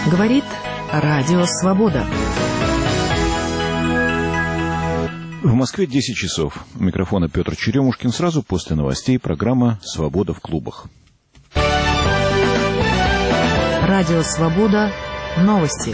Говорит Радио Свобода. В Москве 10 часов. У микрофона Петр Черемушкин. Сразу после новостей программа «Свобода в клубах». Радио Свобода. Новости.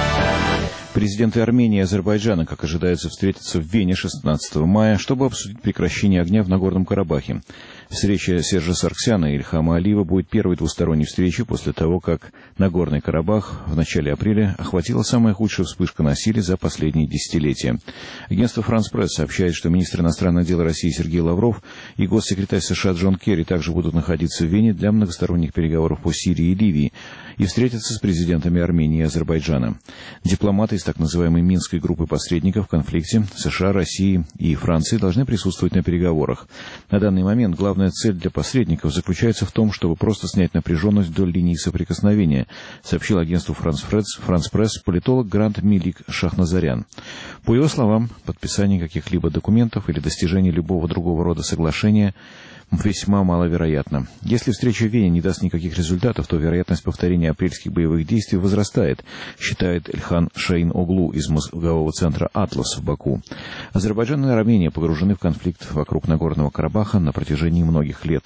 Президенты Армении и Азербайджана, как ожидается, встретятся в Вене 16 мая, чтобы обсудить прекращение огня в Нагорном Карабахе. Встреча Сержа Саргсяна и Ильхама Алиева будет первой двусторонней встречей после того, как Нагорный Карабах в начале апреля охватила самая худшая вспышка насилия за последние десятилетия. Агентство «France Press» сообщает, что министр иностранных дел России Сергей Лавров и госсекретарь США Джон Керри также будут находиться в Вене для многосторонних переговоров по Сирии и Ливии и встретятся с президентами Армении и Азербайджана. Дипломаты из так называемой Минской группы посредников в конфликте США, России и Франции должны присутствовать на переговорах. На данный момент главная цель для посредников заключается в том, чтобы просто снять напряженность вдоль линии соприкосновения, сообщил агентству France Press политолог Грант Милик Шахназарян. По его словам, подписание каких-либо документов или достижение любого другого рода соглашения весьма маловероятно. Если встреча в Вене не даст никаких результатов, то вероятность повторения апрельских боевых действий возрастает, считает Эльхан Шаин-Оглу из мозгового центра «Атлас» в Баку. Азербайджан и Армения погружены в конфликт вокруг Нагорного Карабаха на протяжении многих лет.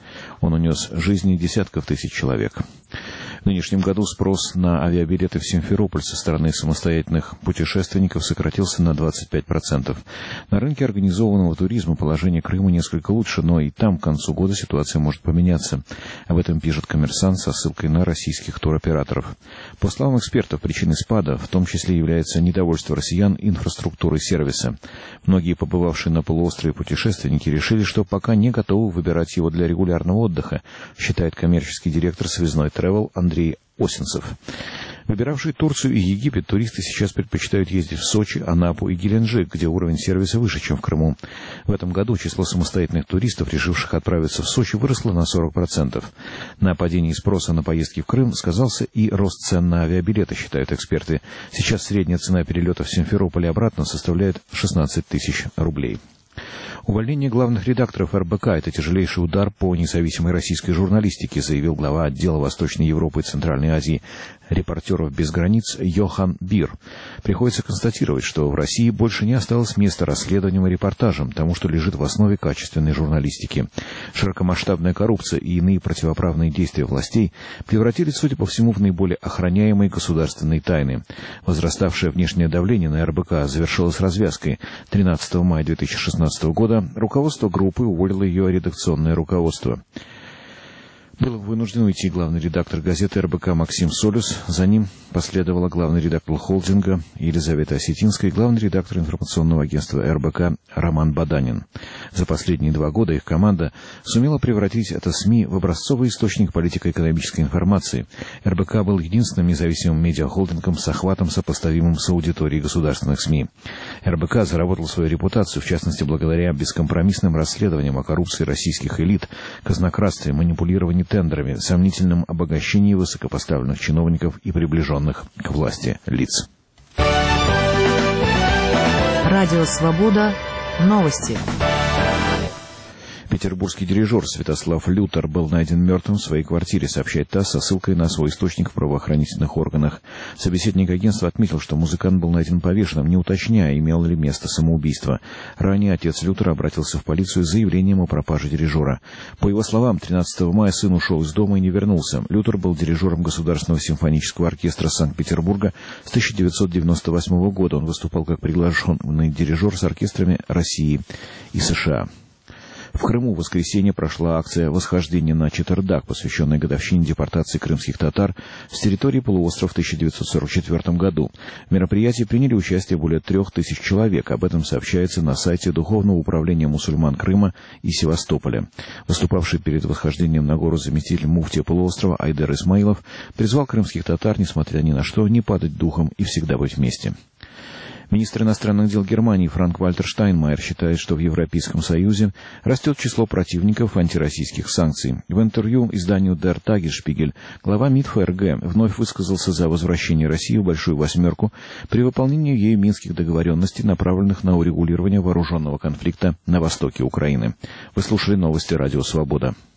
Он унес жизни десятков тысяч человек. В нынешнем году спрос на авиабилеты в Симферополь со стороны самостоятельных путешественников сократился на 25%. На рынке организованного туризма положение Крыма несколько лучше, но и там к концу года ситуация может поменяться. Об этом пишет «Коммерсант» со ссылкой на российских туроператоров. По словам экспертов, причиной спада в том числе является недовольство россиян инфраструктурой сервиса. Многие побывавшие на полуострове путешественники решили, что пока не готовы выбирать его для регулярного отдыха, считает коммерческий директор «Связной Travel» Андрей Осинцев. Выбиравшие Турцию и Египет, туристы сейчас предпочитают ездить в Сочи, Анапу и Геленджик, где уровень сервиса выше, чем в Крыму. В этом году число самостоятельных туристов, решивших отправиться в Сочи, выросло на 40%. На падении спроса на поездки в Крым сказался и рост цен на авиабилеты, считают эксперты. Сейчас средняя цена перелета в Симферополь и обратно составляет 16 тысяч рублей. Увольнение главных редакторов РБК – это тяжелейший удар по независимой российской журналистике, заявил глава отдела Восточной Европы и Центральной Азии «Репортеров без границ» Йохан Бир. Приходится констатировать, что в России больше не осталось места расследованиям и репортажам, тому, что лежит в основе качественной журналистики. Широкомасштабная коррупция и иные противоправные действия властей превратились, судя по всему, в наиболее охраняемые государственные тайны. Возраставшее внешнее давление на РБК завершилось развязкой. 13 мая 2016 года руководство группы уволило ее редакционное руководство. Был вынужден уйти главный редактор газеты РБК Максим Солюс. За ним последовала главный редактор холдинга Елизавета Осетинская и главный редактор информационного агентства РБК Роман Баданин. За последние 2 года их команда сумела превратить это СМИ в образцовый источник политико-экономической информации. РБК был единственным независимым медиахолдингом с охватом, сопоставимым с аудиторией государственных СМИ. РБК заработал свою репутацию, в частности, благодаря бескомпромиссным расследованиям о коррупции российских элит, казнократстве, манипулировании тендерами, сомнительном обогащении высокопоставленных чиновников и приближенных к власти лиц. Радио Свобода. Новости. Петербургский дирижер Святослав Лютер был найден мертвым в своей квартире, сообщает ТАСС со ссылкой на свой источник в правоохранительных органах. Собеседник агентства отметил, что музыкант был найден повешенным, не уточняя, имело ли место самоубийство. Ранее отец Лютера обратился в полицию с заявлением о пропаже дирижера. По его словам, 13 мая сын ушел из дома и не вернулся. Лютер был дирижером Государственного симфонического оркестра Санкт-Петербурга с 1998 года. Он выступал как приглашенный дирижер с оркестрами России и США. В Крыму в воскресенье прошла акция «Восхождение на Четырдак», посвященная годовщине депортации крымских татар с территории полуострова в 1944 году. В мероприятии приняли участие более 3000 человек. Об этом сообщается на сайте Духовного управления мусульман Крыма и Севастополя. Выступавший перед восхождением на гору заместитель муфтия полуострова Айдер Исмаилов призвал крымских татар, несмотря ни на что, не падать духом и всегда быть вместе. Министр иностранных дел Германии Франк-Вальтер Штайнмайер считает, что в Европейском Союзе растет число противников антироссийских санкций. В интервью изданию Der Tagesspiegel глава МИД ФРГ вновь высказался за возвращение России в Большую Восьмерку при выполнении ею минских договоренностей, направленных на урегулирование вооруженного конфликта на востоке Украины. Вы слушали новости Радио Свобода.